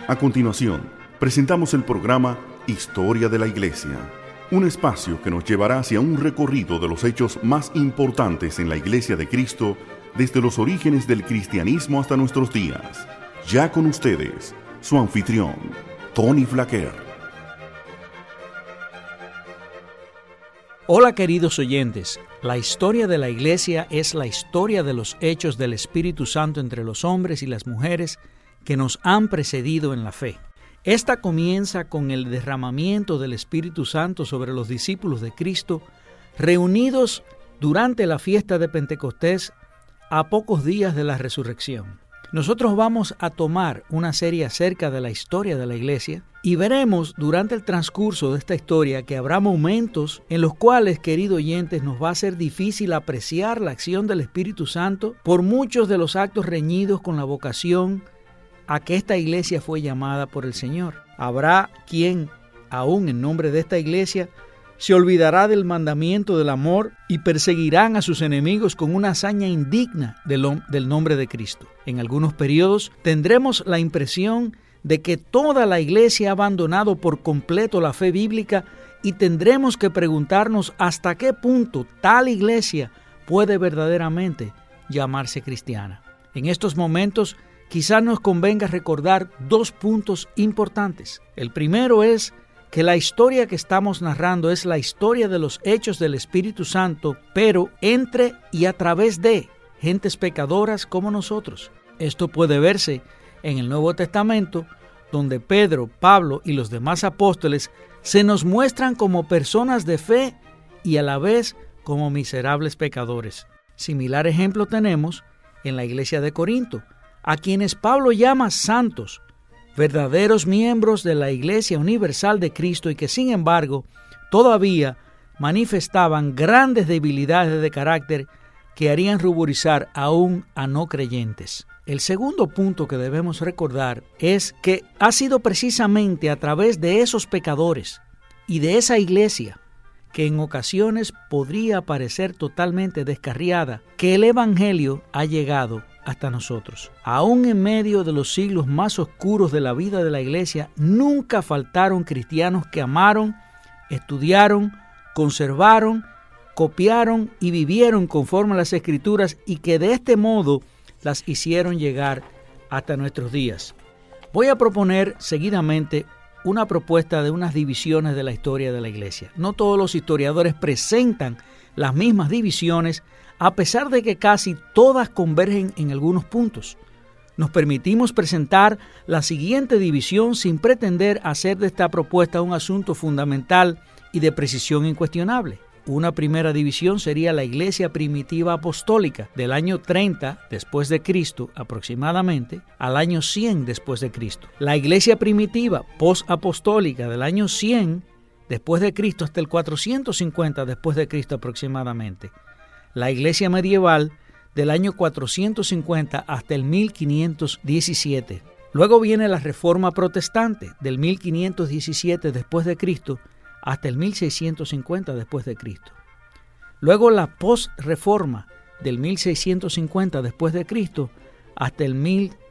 A continuación, presentamos el programa Historia de la Iglesia, un espacio que nos llevará hacia un recorrido de los hechos más importantes en la Iglesia de Cristo desde los orígenes del cristianismo hasta nuestros días. Ya con ustedes, su anfitrión, Tony Flaquer. Hola queridos oyentes, la historia de la Iglesia es la historia de los hechos del Espíritu Santo entre los hombres y las mujeres que nos han precedido en la fe. Esta comienza con el derramamiento del Espíritu Santo sobre los discípulos de Cristo, reunidos durante la fiesta de Pentecostés a pocos días de la resurrección. Nosotros vamos a tomar una serie acerca de la historia de la Iglesia y veremos durante el transcurso de esta historia que habrá momentos en los cuales, queridos oyentes, nos va a ser difícil apreciar la acción del Espíritu Santo por muchos de los actos reñidos con la vocación a que esta iglesia fue llamada por el Señor. Habrá quien, aún en nombre de esta iglesia, se olvidará del mandamiento del amor y perseguirán a sus enemigos con una hazaña indigna del nombre de Cristo. En algunos periodos tendremos la impresión de que toda la iglesia ha abandonado por completo la fe bíblica y tendremos que preguntarnos hasta qué punto tal iglesia puede verdaderamente llamarse cristiana. En estos momentos quizás nos convenga recordar dos puntos importantes. El primero es que la historia que estamos narrando es la historia de los hechos del Espíritu Santo, pero entre y a través de gentes pecadoras como nosotros. Esto puede verse en el Nuevo Testamento, donde Pedro, Pablo y los demás apóstoles se nos muestran como personas de fe y a la vez como miserables pecadores. Similar ejemplo tenemos en la iglesia de Corinto, a quienes Pablo llama santos, verdaderos miembros de la Iglesia Universal de Cristo y que sin embargo todavía manifestaban grandes debilidades de carácter que harían ruborizar aún a no creyentes. El segundo punto que debemos recordar es que ha sido precisamente a través de esos pecadores y de esa iglesia que en ocasiones podría parecer totalmente descarriada, que el Evangelio ha llegado hasta nosotros. Aún en medio de los siglos más oscuros de la vida de la iglesia, nunca faltaron cristianos que amaron, estudiaron, conservaron, copiaron y vivieron conforme a las Escrituras y que de este modo las hicieron llegar hasta nuestros días. Voy a proponer seguidamente una propuesta de unas divisiones de la historia de la iglesia. No todos los historiadores presentan las mismas divisiones, a pesar de que casi todas convergen en algunos puntos. Nos permitimos presentar la siguiente división sin pretender hacer de esta propuesta un asunto fundamental y de precisión incuestionable. Una primera división sería la iglesia primitiva apostólica del año 30 después de Cristo aproximadamente al año 100 después de Cristo. La iglesia primitiva posapostólica del año 100 después de Cristo hasta el 450 después de Cristo aproximadamente. La iglesia medieval del año 450 hasta el 1517. Luego viene la Reforma Protestante del 1517 después de Cristo hasta el 1650 después de Cristo. Luego la Post-Reforma del 1650 después de Cristo hasta el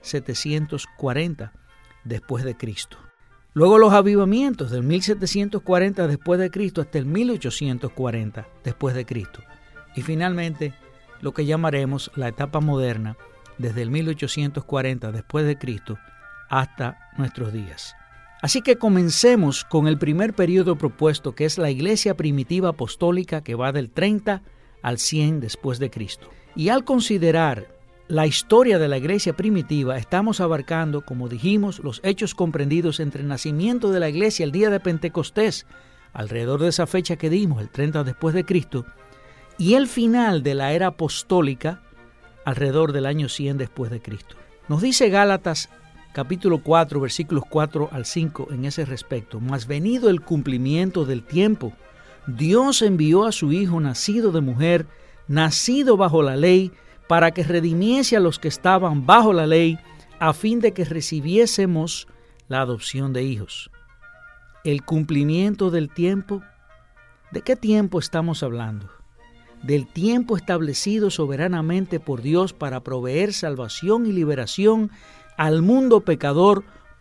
1740 después de Cristo. Luego los avivamientos del 1740 después de Cristo hasta el 1840 después de Cristo. Y finalmente, lo que llamaremos la etapa moderna, desde el 1840 después de Cristo hasta nuestros días. Así que comencemos con el primer periodo propuesto, que es la iglesia primitiva apostólica, que va del 30 al 100 después de Cristo. Y al considerar la historia de la iglesia primitiva, estamos abarcando, como dijimos, los hechos comprendidos entre el nacimiento de la iglesia, el día de Pentecostés, alrededor de esa fecha que dimos, el 30 después de Cristo, y el final de la era apostólica alrededor del año 100 después de Cristo. Nos dice Gálatas capítulo 4, versículos 4 al 5 en ese respecto: mas venido el cumplimiento del tiempo, Dios envió a su Hijo nacido de mujer, nacido bajo la ley, para que redimiese a los que estaban bajo la ley, a fin de que recibiésemos la adopción de hijos. El cumplimiento del tiempo. ¿De qué tiempo estamos hablando? Del tiempo establecido soberanamente por Dios para proveer salvación y liberación al mundo pecador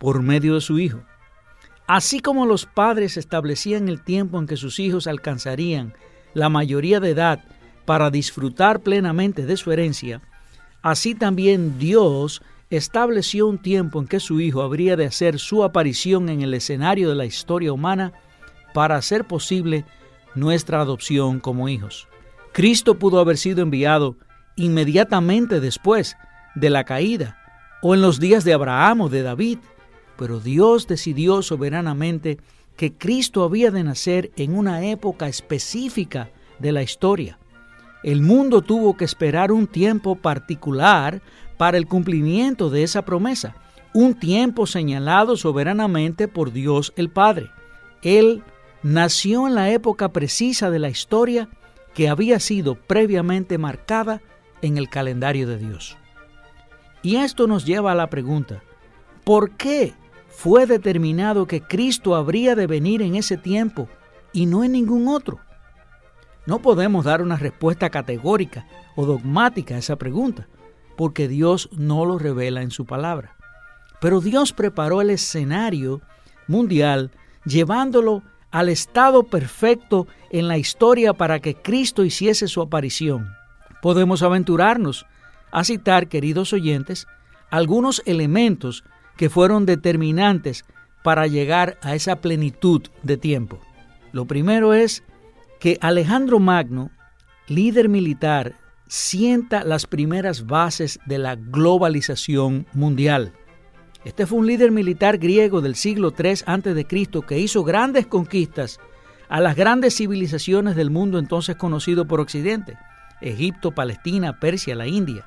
por medio de su Hijo. Así como los padres establecían el tiempo en que sus hijos alcanzarían la mayoría de edad para disfrutar plenamente de su herencia, así también Dios estableció un tiempo en que su Hijo habría de hacer su aparición en el escenario de la historia humana para hacer posible nuestra adopción como hijos. Cristo pudo haber sido enviado inmediatamente después de la caída o en los días de Abraham o de David, pero Dios decidió soberanamente que Cristo había de nacer en una época específica de la historia. El mundo tuvo que esperar un tiempo particular para el cumplimiento de esa promesa, un tiempo señalado soberanamente por Dios el Padre. Él nació en la época precisa de la historia que había sido previamente marcada en el calendario de Dios. Y esto nos lleva a la pregunta: ¿por qué fue determinado que Cristo habría de venir en ese tiempo y no en ningún otro? No podemos dar una respuesta categórica o dogmática a esa pregunta, porque Dios no lo revela en su palabra. Pero Dios preparó el escenario mundial llevándolo al estado perfecto en la historia para que Cristo hiciese su aparición. Podemos aventurarnos a citar, queridos oyentes, algunos elementos que fueron determinantes para llegar a esa plenitud de tiempo. Lo primero es que Alejandro Magno, líder militar, sienta las primeras bases de la globalización mundial. Este fue un líder militar griego del siglo III a.C. que hizo grandes conquistas a las grandes civilizaciones del mundo entonces conocido por Occidente: Egipto, Palestina, Persia, la India.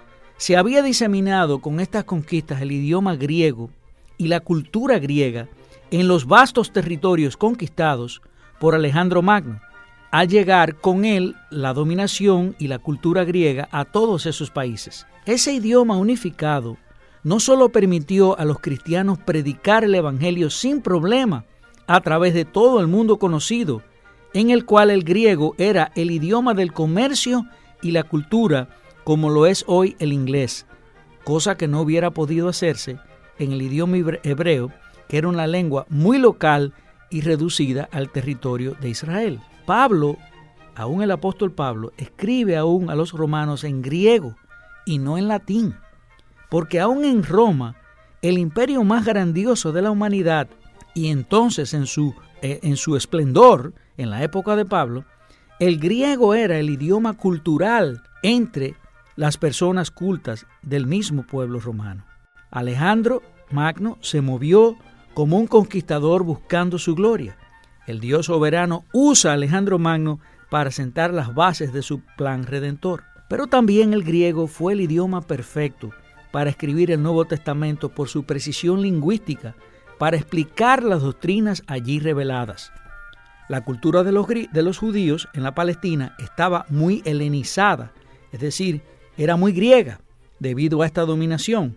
Se había diseminado con estas conquistas el idioma griego y la cultura griega en los vastos territorios conquistados por Alejandro Magno, al llegar con él la dominación y la cultura griega a todos esos países. Ese idioma unificado no solo permitió a los cristianos predicar el Evangelio sin problema a través de todo el mundo conocido, en el cual el griego era el idioma del comercio y la cultura, como lo es hoy el inglés, cosa que no hubiera podido hacerse en el idioma hebreo, que era una lengua muy local y reducida al territorio de Israel. Pablo, aún el apóstol Pablo, escribe aún a los romanos en griego y no en latín, porque aún en Roma, el imperio más grandioso de la humanidad, y entonces en su esplendor, en la época de Pablo, el griego era el idioma cultural entre las personas cultas del mismo pueblo romano. Alejandro Magno se movió como un conquistador buscando su gloria. El Dios soberano usa a Alejandro Magno para sentar las bases de su plan redentor. Pero también el griego fue el idioma perfecto para escribir el Nuevo Testamento por su precisión lingüística, para explicar las doctrinas allí reveladas. La cultura de los judíos en la Palestina estaba muy helenizada, es decir, era muy griega debido a esta dominación.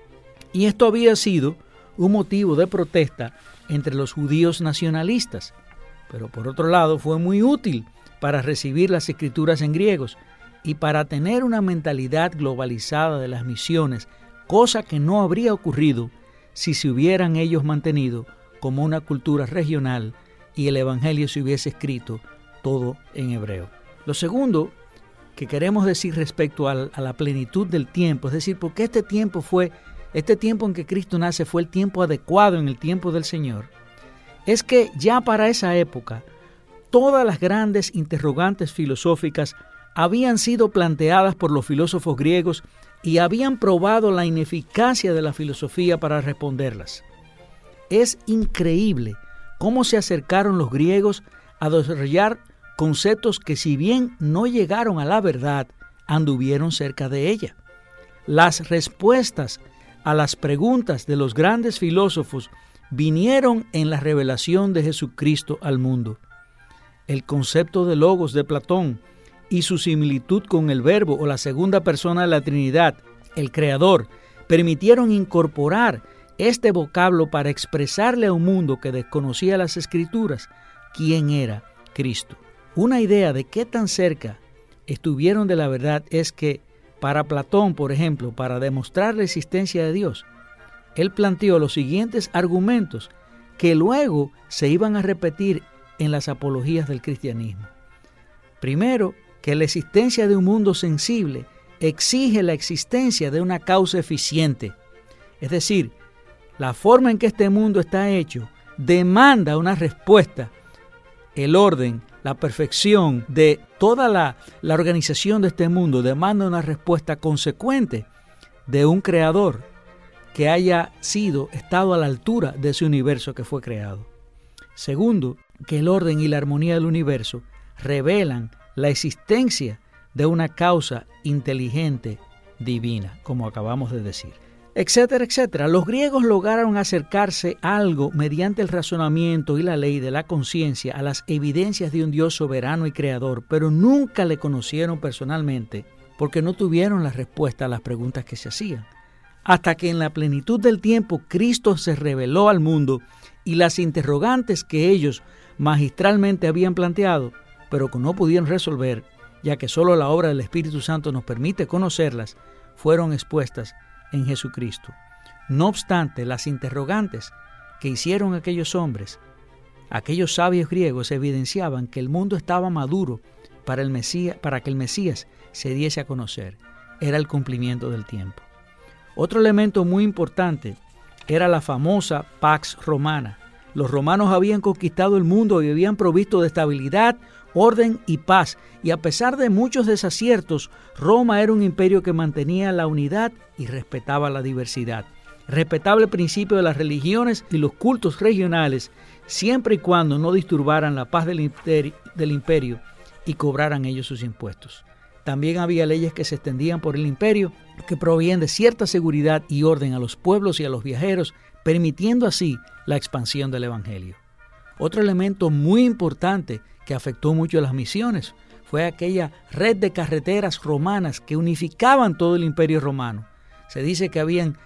Y esto había sido un motivo de protesta entre los judíos nacionalistas, pero por otro lado fue muy útil para recibir las escrituras en griegos y para tener una mentalidad globalizada de las misiones, cosa que no habría ocurrido si se hubieran ellos mantenido como una cultura regional y el Evangelio se hubiese escrito todo en hebreo. Lo segundo que queremos decir respecto a la plenitud del tiempo, es decir, porque este tiempo en que Cristo nace fue el tiempo adecuado en el tiempo del Señor, es que ya para esa época todas las grandes interrogantes filosóficas habían sido planteadas por los filósofos griegos y habían probado la ineficacia de la filosofía para responderlas. Es increíble cómo se acercaron los griegos a desarrollar conceptos que, si bien no llegaron a la verdad, anduvieron cerca de ella. Las respuestas a las preguntas de los grandes filósofos vinieron en la revelación de Jesucristo al mundo. El concepto de logos de Platón y su similitud con el Verbo o la segunda persona de la Trinidad, el Creador, permitieron incorporar este vocablo para expresarle a un mundo que desconocía las Escrituras quién era Cristo. Una idea de qué tan cerca estuvieron de la verdad es que para Platón, por ejemplo, para demostrar la existencia de Dios, él planteó los siguientes argumentos que luego se iban a repetir en las apologías del cristianismo. Primero, que la existencia de un mundo sensible exige la existencia de una causa eficiente. Es decir, la forma en que este mundo está hecho demanda una respuesta. El orden, la perfección de toda la organización de este mundo demanda una respuesta consecuente de un creador que haya estado a la altura de ese universo que fue creado. Segundo, que el orden y la armonía del universo revelan la existencia de una causa inteligente divina, como acabamos de decir, etcétera, etcétera. Los griegos lograron acercarse a algo mediante el razonamiento y la ley de la conciencia a las evidencias de un Dios soberano y creador, pero nunca le conocieron personalmente porque no tuvieron la respuesta a las preguntas que se hacían. Hasta que en la plenitud del tiempo Cristo se reveló al mundo y las interrogantes que ellos magistralmente habían planteado, pero que no pudieron resolver, ya que solo la obra del Espíritu Santo nos permite conocerlas, fueron expuestas en Jesucristo. No obstante, las interrogantes que hicieron aquellos hombres, aquellos sabios griegos, evidenciaban que el mundo estaba maduro para que el Mesías se diese a conocer. Era el cumplimiento del tiempo. Otro elemento muy importante era la famosa Pax Romana. Los romanos habían conquistado el mundo y habían provisto de estabilidad, orden y paz, y a pesar de muchos desaciertos, Roma era un imperio que mantenía la unidad y respetaba la diversidad. Respetaba el principio de las religiones y los cultos regionales, siempre y cuando no disturbaran la paz del imperio y cobraran ellos sus impuestos. También había leyes que se extendían por el imperio que proveían de cierta seguridad y orden a los pueblos y a los viajeros, permitiendo así la expansión del evangelio. Otro elemento muy importante que afectó mucho a las misiones fue aquella red de carreteras romanas que unificaban todo el imperio romano. Se dice que habían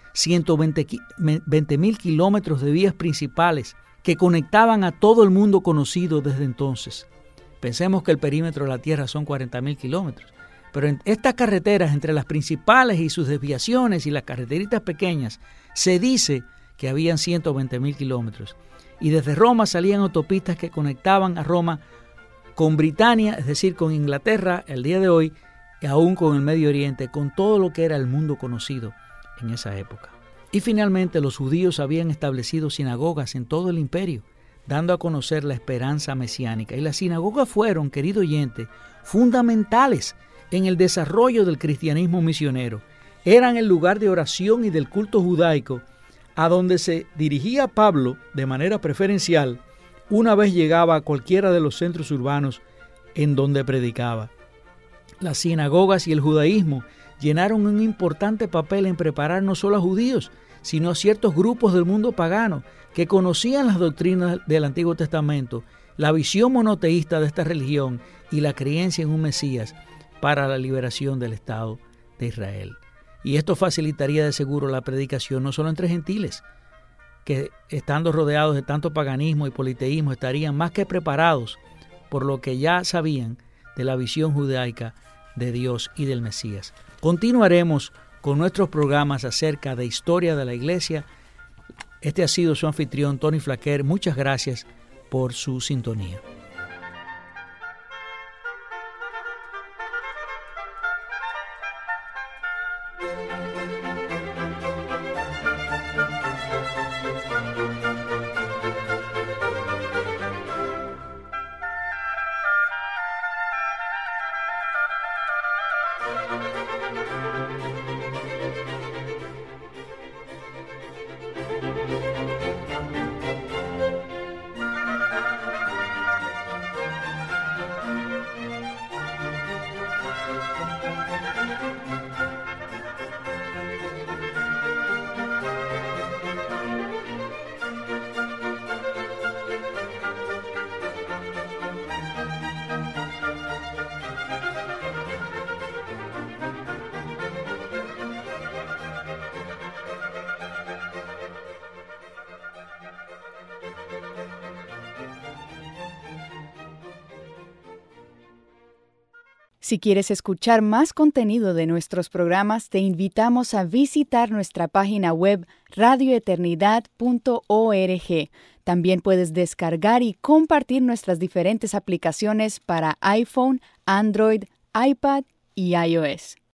120.000 kilómetros de vías principales que conectaban a todo el mundo conocido desde entonces. Pensemos que el perímetro de la Tierra son 40.000 kilómetros. Pero en estas carreteras, entre las principales y sus desviaciones y las carreteritas pequeñas, se dice que habían 120.000 kilómetros. Y desde Roma salían autopistas que conectaban a Roma con Britania, es decir, con Inglaterra el día de hoy, y aún con el Medio Oriente, con todo lo que era el mundo conocido en esa época. Y finalmente los judíos habían establecido sinagogas en todo el imperio, dando a conocer la esperanza mesiánica. Y las sinagogas fueron, querido oyente, fundamentales en el desarrollo del cristianismo misionero. Eran el lugar de oración y del culto judaico a donde se dirigía Pablo de manera preferencial una vez llegaba a cualquiera de los centros urbanos en donde predicaba. Las sinagogas y el judaísmo llenaron un importante papel en preparar no solo a judíos, sino a ciertos grupos del mundo pagano que conocían las doctrinas del Antiguo Testamento, la visión monoteísta de esta religión y la creencia en un Mesías para la liberación del Estado de Israel. Y esto facilitaría de seguro la predicación no solo entre gentiles, que estando rodeados de tanto paganismo y politeísmo estarían más que preparados por lo que ya sabían de la visión judaica de Dios y del Mesías. Continuaremos con nuestros programas acerca de historia de la iglesia. Este ha sido su anfitrión, Tony Flaquer. Muchas gracias por su sintonía. Si quieres escuchar más contenido de nuestros programas, te invitamos a visitar nuestra página web radioeternidad.org. También puedes descargar y compartir nuestras diferentes aplicaciones para iPhone, Android, iPad y iOS.